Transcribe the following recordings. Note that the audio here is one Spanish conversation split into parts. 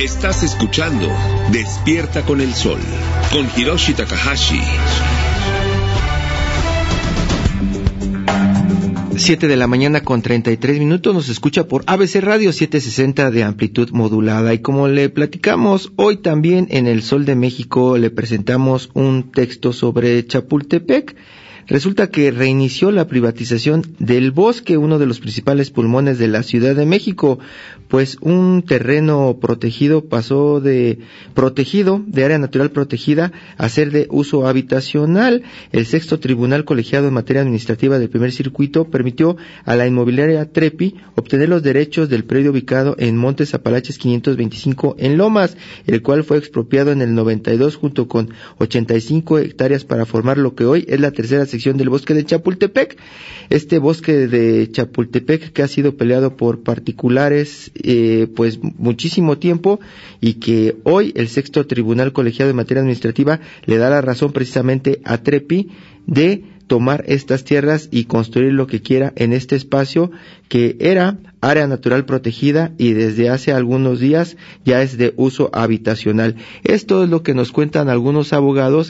Estás escuchando Despierta con el Sol, con Hiroshi Takahashi. 7 de la mañana con 33 minutos, nos escucha por ABC Radio 760 de amplitud modulada. Y como le platicamos, hoy también en El Sol de México le presentamos un texto sobre Chapultepec. Resulta que reinició la privatización del bosque, uno de los principales pulmones de la Ciudad de México, pues un terreno protegido pasó de área natural protegida a ser de uso habitacional. El sexto tribunal colegiado en materia administrativa del primer circuito permitió a la inmobiliaria Trepi obtener los derechos del predio ubicado en Montes Apalaches 525 en Lomas, el cual fue expropiado en el 92 junto con 85 hectáreas para formar lo que hoy es la tercera sección del bosque de Chapultepec. Este bosque de Chapultepec que ha sido peleado por particulares pues muchísimo tiempo, y que hoy el sexto tribunal colegiado en materia administrativa le da la razón precisamente a Trepi de tomar estas tierras y construir lo que quiera en este espacio que era área natural protegida y desde hace algunos días ya es de uso habitacional. Esto es lo que nos cuentan algunos abogados,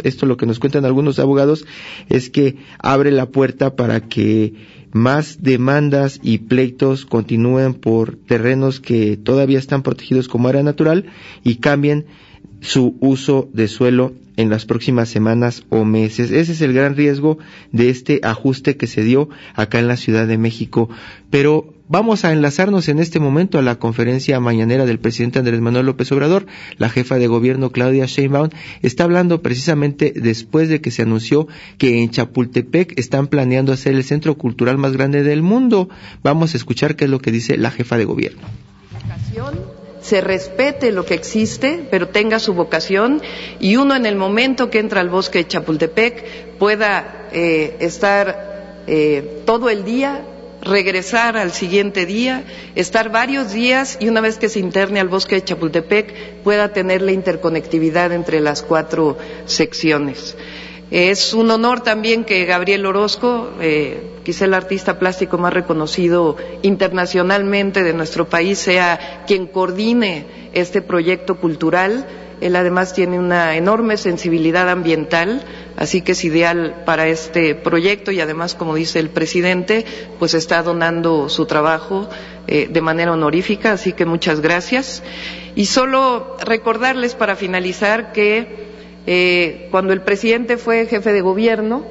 es que abre la puerta para que más demandas y pleitos continúen por terrenos que todavía están protegidos como área natural y cambien su uso de suelo en las próximas semanas o meses. Ese es el gran riesgo de este ajuste que se dio acá en la Ciudad de México. Pero vamos a enlazarnos en este momento a la conferencia mañanera del presidente Andrés Manuel López Obrador. La jefa de gobierno Claudia Sheinbaum está hablando precisamente después de que se anunció que en Chapultepec están planeando hacer el centro cultural más grande del mundo. Vamos a escuchar qué es lo que dice la jefa de gobierno. Se respete lo que existe, pero tenga su vocación, y uno en el momento que entra al bosque de Chapultepec pueda estar todo el día, regresar al siguiente día, estar varios días, y una vez que se interne al bosque de Chapultepec pueda tener la interconectividad entre las 4 secciones. Es un honor también que Gabriel Orozco, quizá el artista plástico más reconocido internacionalmente de nuestro país, sea quien coordine este proyecto cultural. Él además tiene una enorme sensibilidad ambiental, así que es ideal para este proyecto, y además, como dice el presidente, pues está donando su trabajo de manera honorífica, así que muchas gracias. Y solo recordarles para finalizar que cuando el presidente fue jefe de gobierno,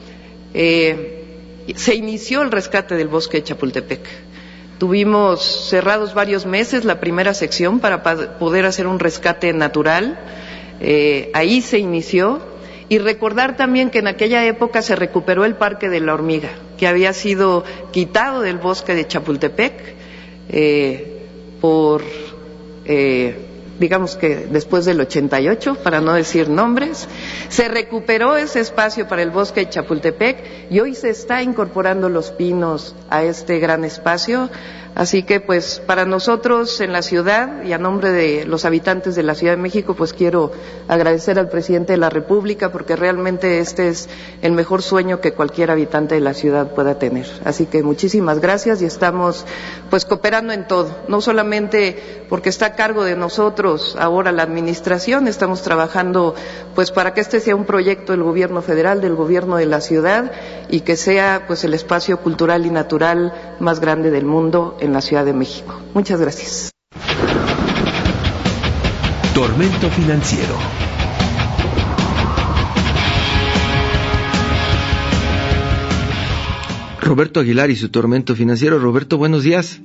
se inició el rescate del bosque de Chapultepec. Tuvimos cerrados varios meses la primera sección para poder hacer un rescate natural. Ahí se inició. Y recordar también que en aquella época se recuperó el Parque de la Hormiga, que había sido quitado del bosque de Chapultepec digamos que después del 88, para no decir nombres, se recuperó ese espacio para el bosque de Chapultepec y hoy se está incorporando los pinos a este gran espacio. Así que pues para nosotros en la ciudad y a nombre de los habitantes de la Ciudad de México, pues quiero agradecer al presidente de la República, porque realmente este es el mejor sueño que cualquier habitante de la ciudad pueda tener. Así que muchísimas gracias, y estamos pues cooperando en todo, no solamente porque está a cargo de nosotros ahora la administración, estamos trabajando pues para que este sea un proyecto del gobierno federal, del gobierno de la ciudad, y que sea pues el espacio cultural y natural más grande del mundo en la Ciudad de México. Muchas gracias. Tormento financiero. Roberto Aguilar y su tormento financiero. Roberto, buenos días.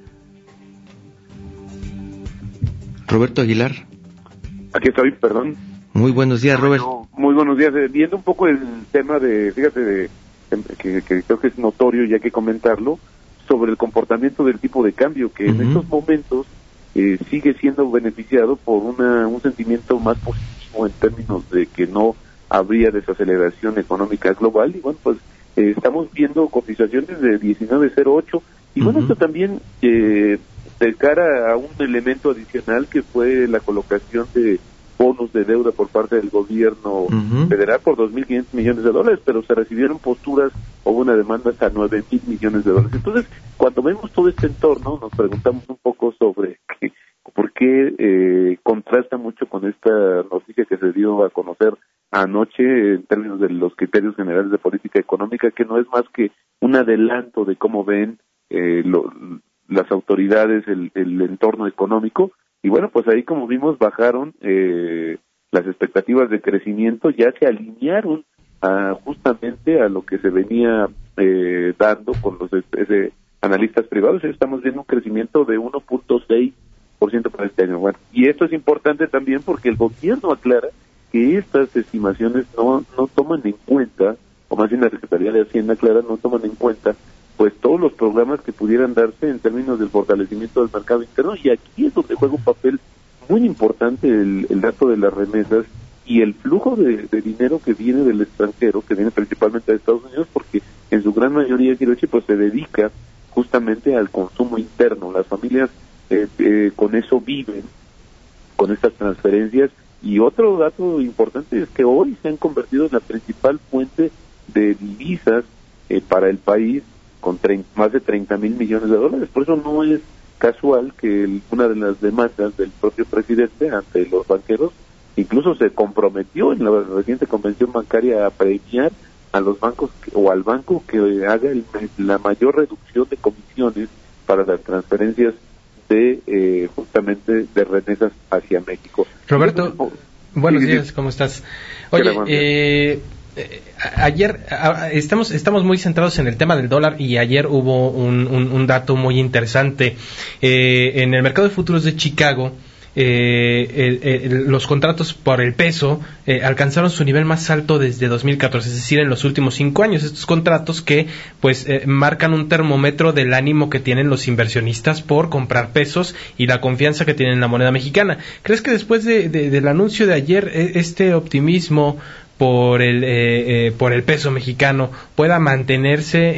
Roberto Aguilar. Aquí estoy, perdón. Muy buenos días, Roberto. Muy buenos días. Viendo un poco el tema fíjate, que creo que es notorio y hay que comentarlo, sobre el comportamiento del tipo de cambio, que en estos momentos sigue siendo beneficiado por un sentimiento más positivo en términos de que no habría desaceleración económica global, y bueno, pues estamos viendo cotizaciones de 19.08, y bueno, esto también de cara a un elemento adicional que fue la colocación de bonos de deuda por parte del gobierno federal por $2.500 millones, pero se recibieron posturas o una demanda hasta $9.000 millones. Entonces, cuando vemos todo este entorno, nos preguntamos un poco sobre que contrasta mucho con esta noticia que se dio a conocer anoche en términos de los criterios generales de política económica, que no es más que un adelanto de cómo ven las autoridades el entorno económico. Y bueno, pues ahí, como vimos, bajaron las expectativas de crecimiento, ya se alinearon justamente a lo que se venía dando con los analistas privados. Estamos viendo un crecimiento de 1.6% para este año. Bueno, y esto es importante también porque el gobierno aclara que estas estimaciones no toman en cuenta, o más bien la Secretaría de Hacienda aclara, no toman en cuenta pues todos los programas que pudieran darse en términos del fortalecimiento del mercado interno, y aquí es donde juega un papel muy importante el dato de las remesas y el flujo de dinero que viene del extranjero, que viene principalmente de Estados Unidos, porque en su gran mayoría, Hiroshi, pues se dedica justamente al consumo interno. Las familias con eso viven, con estas transferencias. Y otro dato importante es que hoy se han convertido en la principal fuente de divisas para el país, con más de 30,000 millones de dólares. Por eso no es casual que una de las demandas del propio presidente ante los banqueros incluso se comprometió en la reciente convención bancaria a premiar a los bancos o al banco que haga la mayor reducción de comisiones para las transferencias de justamente de remesas hacia México. Roberto, buenos días, ¿cómo estás? Oye, ayer estamos muy centrados en el tema del dólar, y ayer hubo un dato muy interesante. En el mercado de futuros de Chicago, los contratos por el peso alcanzaron su nivel más alto desde 2014, es decir, en los últimos 5 años. Estos contratos que pues marcan un termómetro del ánimo que tienen los inversionistas por comprar pesos y la confianza que tienen en la moneda mexicana. ¿Crees que después del anuncio de ayer este optimismo por el peso mexicano pueda mantenerse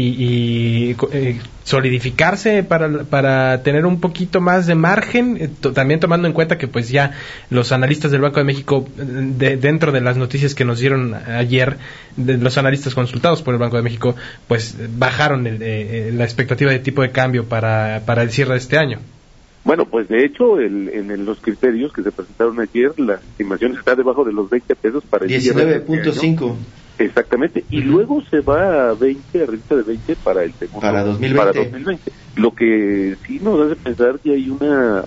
y solidificarse para tener un poquito más de margen, también tomando en cuenta que pues ya los analistas del Banco de México, dentro de las noticias que nos dieron ayer, los analistas consultados por el Banco de México, pues bajaron la expectativa de tipo de cambio para el cierre de este año? Bueno, pues de hecho, en los criterios que se presentaron ayer, la estimación está debajo de los 20 pesos para el 19.5. Exactamente, y luego se va a 20, arriba de 20 para el segundo, para 2020. Lo que sí nos hace pensar que hay una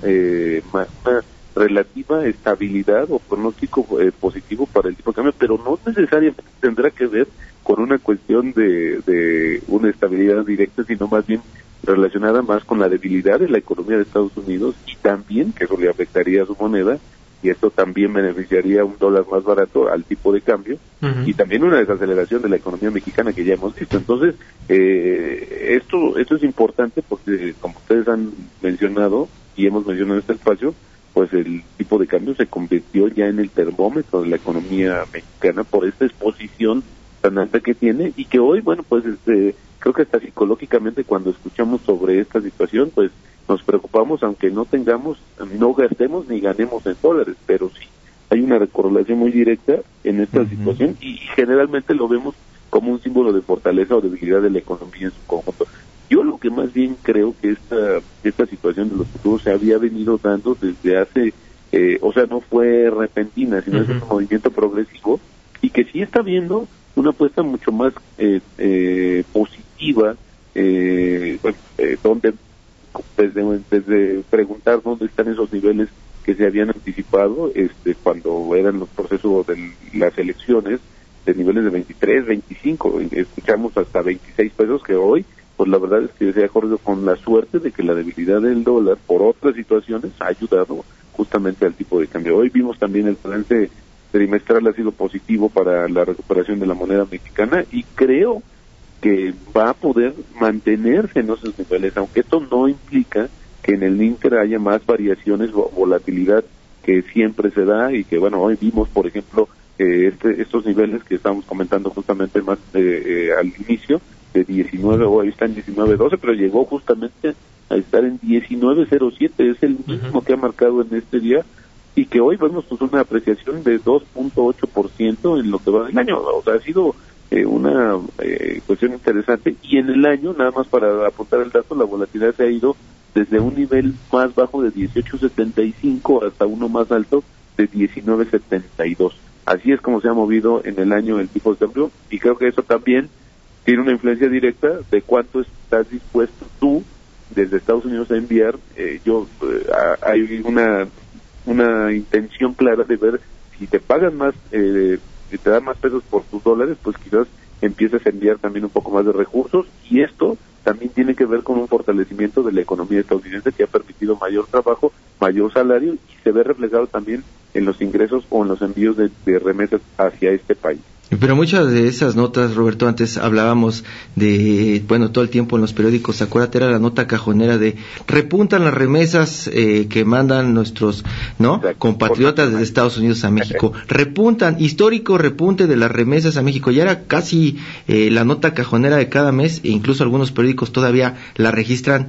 relativa estabilidad o pronóstico positivo para el tipo de cambio, pero no necesariamente tendrá que ver con una cuestión de una estabilidad directa, sino más bien relacionada más con la debilidad de la economía de Estados Unidos, y también que eso le afectaría a su moneda, y esto también beneficiaría un dólar más barato al tipo de cambio, y también una desaceleración de la economía mexicana que ya hemos visto. Entonces, esto es importante porque, como ustedes han mencionado y hemos mencionado en este espacio, pues el tipo de cambio se convirtió ya en el termómetro de la economía mexicana por esta exposición tan alta que tiene, y que hoy, bueno, pues creo que hasta psicológicamente cuando escuchamos sobre esta situación, pues nos preocupamos, aunque no gastemos ni ganemos en dólares, pero sí hay una correlación muy directa en esta situación, y generalmente lo vemos como un símbolo de fortaleza o debilidad de la economía en su conjunto. Yo lo que más bien creo que esta situación de los futuros se había venido dando desde hace, o sea, no fue repentina, sino es un movimiento progresivo, y que sí está viendo una apuesta mucho más positiva, donde desde preguntar dónde están esos niveles que se habían anticipado cuando eran los procesos de las elecciones, de niveles de 23, 25, escuchamos hasta 26 pesos, que hoy, pues la verdad es que se ha corrido con la suerte de que la debilidad del dólar por otras situaciones ha ayudado justamente al tipo de cambio. Hoy vimos también el balance trimestral ha sido positivo para la recuperación de la moneda mexicana, y creo que va a poder mantenerse en esos niveles, aunque esto no implica que en el Inter haya más variaciones o volatilidad que siempre se da, y que bueno, hoy vimos por ejemplo estos niveles que estamos comentando justamente más al inicio, de 19, hoy está en 19.12, pero llegó justamente a estar en 19.07, es el mismo que ha marcado en este día, y que hoy vemos pues una apreciación de 2.8% en lo que va del año. O sea, ha sido una cuestión interesante, y en el año, nada más para apuntar el dato, la volatilidad se ha ido desde un nivel más bajo de 18.75 hasta uno más alto de 19.72. Así es como se ha movido en el año el tipo de cambio, y creo que eso también tiene una influencia directa de cuánto estás dispuesto tú desde Estados Unidos a enviar. Hay una intención clara de ver si te pagan más, si te dan más pesos por tus dólares, pues quizás empieces a enviar también un poco más de recursos, y esto también tiene que ver con un fortalecimiento de la economía estadounidense que ha permitido mayor trabajo, mayor salario, y se ve reflejado también en los ingresos o en los envíos de remesas hacia este país. Pero muchas de esas notas, Roberto, antes hablábamos de, todo el tiempo en los periódicos, acuérdate, era la nota cajonera de repuntan las remesas que mandan nuestros compatriotas desde Estados Unidos a México. Repuntan, histórico repunte de las remesas a México. Ya era casi la nota cajonera de cada mes, e incluso algunos periódicos todavía la registran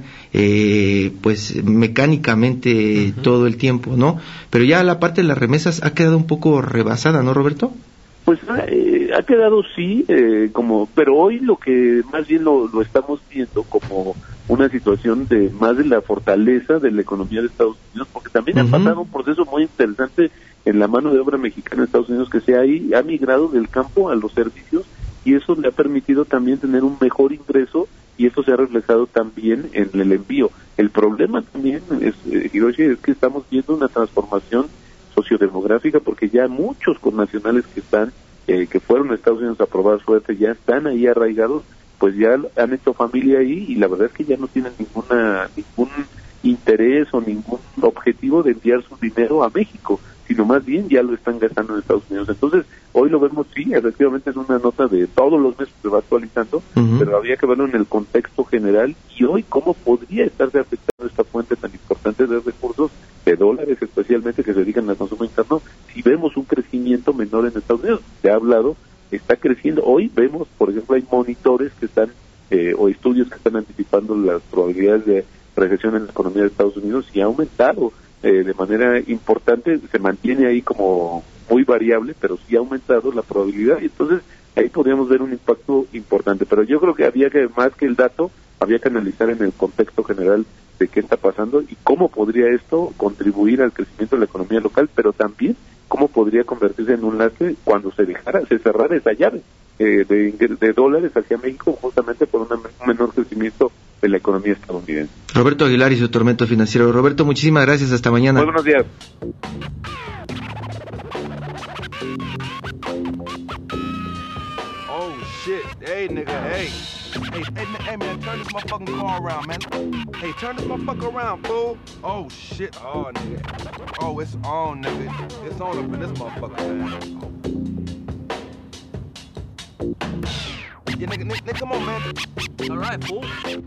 mecánicamente todo el tiempo, ¿no? Pero ya la parte de las remesas ha quedado un poco rebasada, ¿no, Roberto? Pues ha quedado sí, pero hoy lo que más bien lo estamos viendo como una situación de más de la fortaleza de la economía de Estados Unidos, porque también ha pasado un proceso muy interesante en la mano de obra mexicana en Estados Unidos, que ha migrado del campo a los servicios, y eso le ha permitido también tener un mejor ingreso, y eso se ha reflejado también en el envío. El problema también, Hiroshi, es que estamos viendo una transformación sociodemográfica, porque ya muchos connacionales que están que fueron a Estados Unidos a probar suerte ya están ahí arraigados, pues ya han hecho familia ahí, y la verdad es que ya no tienen ningún interés o ningún objetivo de enviar su dinero a México, sino más bien ya lo están gastando en Estados Unidos. Entonces hoy lo vemos, sí, efectivamente es una nota de todos los meses que se va actualizando, pero habría que verlo en el contexto general, y hoy cómo podría estarse afectando esta fuente tan importante de recursos, de dólares especialmente, que se dedican al consumo interno, si vemos un crecimiento menor en Estados Unidos. Se ha hablado, está creciendo. Hoy vemos, por ejemplo, hay monitores que están, o estudios que están anticipando las probabilidades de recesión en la economía de Estados Unidos, y ha aumentado de manera importante. Se mantiene ahí como muy variable, pero sí ha aumentado la probabilidad, y entonces ahí podríamos ver un impacto importante. Pero yo creo que había que, más que el dato, había que analizar en el contexto general de qué está pasando y cómo podría esto contribuir al crecimiento de la economía local, pero también cómo podría convertirse en un lastre cuando se cerrara esa llave de dólares hacia México, justamente por un menor crecimiento de la economía estadounidense. Roberto Aguilar y su tormento financiero. Roberto, muchísimas gracias, hasta mañana. Muy buenos días. Oh shit, hey nigga, hey. Hey man, turn this motherfucking car around, man. Hey, turn this motherfucker around, fool. Oh shit, oh nigga. Oh, it's on, nigga. It's on up in this motherfucker, man. Yeah, nigga, come on, man. All right, fool.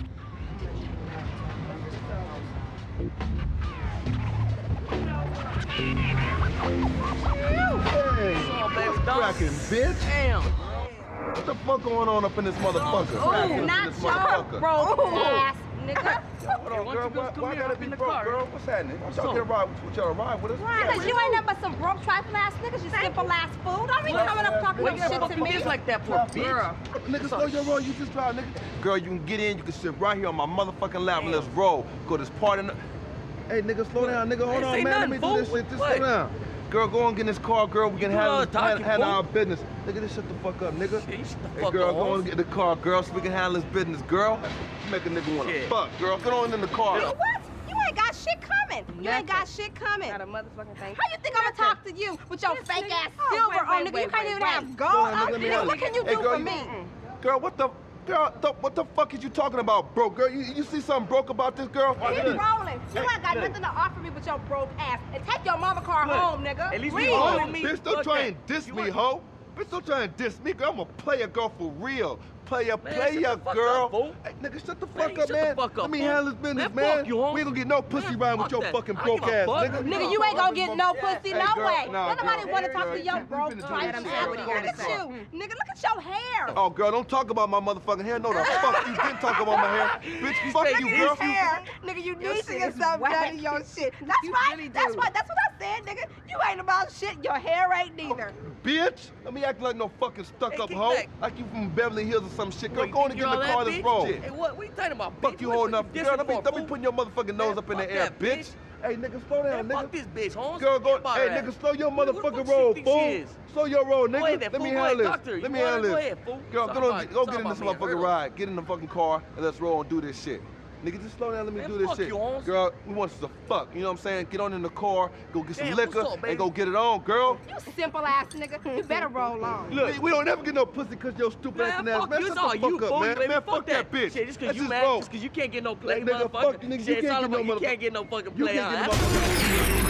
Hey, what's cracking, bitch? Damn. What the fuck going on up in this motherfucker? Oh, not your broke ass, nigga. Hold on, girl. Why gotta be broke, girl? What's happening? Why y'all get a ride with us? Because you ain't nothing but some broke trifling ass niggas, you simple ass fool. Don't be coming up talking no shit to me. Like that for a bitch. Nigga, slow your roll. You just drive, nigga. Girl, you can get in. You can sit right here on my motherfucking lap and let's roll. Go this part in the... Hey, nigga, slow down, nigga. Hold on, man. Let me do this shit. Just slow down. Girl, go and get in this car, girl. We can handle our business. Nigga, just shut the fuck up, nigga. Hey, girl, go on and get in the car, girl, so we can handle this business, girl. Make a nigga wanna fuck, girl. Get on in the car. What? You ain't got shit coming. You ain't got shit coming. Not a motherfucking thing. How you think I'ma talk to you with your fake ass silver on, nigga? You can't even have gold on, nigga. What can you do for me? Girl, what the fuck is you talking about, bro? Girl, you see something broke about this girl? Keep rolling. You ain't got nothing to offer me with your broke ass. And take your mama car home, nigga. At least Real. you me. Bitch, don't try and diss me, ho. Bitch, don't try and diss me, girl. I'm a player girl for real. Player, girl. Hey, nigga, shut the fuck up, man. Let me handle this business, man. We ain't gonna get no pussy riding with your fucking broke ass, nigga. Nigga, you ain't gonna get no pussy, no way. Nobody wanna talk to your broke trifling ass. Look at you. Nigga, look at your hair. Oh, girl, don't talk about my motherfucking hair. No, the fuck you didn't talk about my hair. Bitch, fuck you, girl. Hair. Nigga, you need to get something done to your shit. That's right. That's what I said, nigga. You ain't about shit. Your hair ain't neither. Bitch, let me act like no fucking stuck-up hoe. Like you from Beverly Hills or some shit. Girl, go on and get in the car, let's roll. Hey, what you talking about, Fuck you holding up. Girl, don't be putting your motherfucking nose up in the air, bitch. Hey, nigga, slow down, nigga. Fuck this bitch, Holmes. Girl, go. Hey, nigga, slow your motherfucking roll, fool. Slow your roll, nigga. Let me handle this. Let me handle this. Girl, go get in this motherfucking ride. Get in the fucking car and let's roll and do this shit. Nigga, just slow down, let me do this shit. Girl, we want us to fuck, you know what I'm saying? Get on in the car, go get some liquor, and go get it on, girl. You simple ass nigga, you better roll on. Look, we don't ever get no pussy because your stupid acting ass. Man, shut the fuck up, man. Man, fuck that bitch. Shit, just because you mad, just because you can't get no play, nigga, fuck you, nigga. You can't get no fucking play. You can't get no motherfucking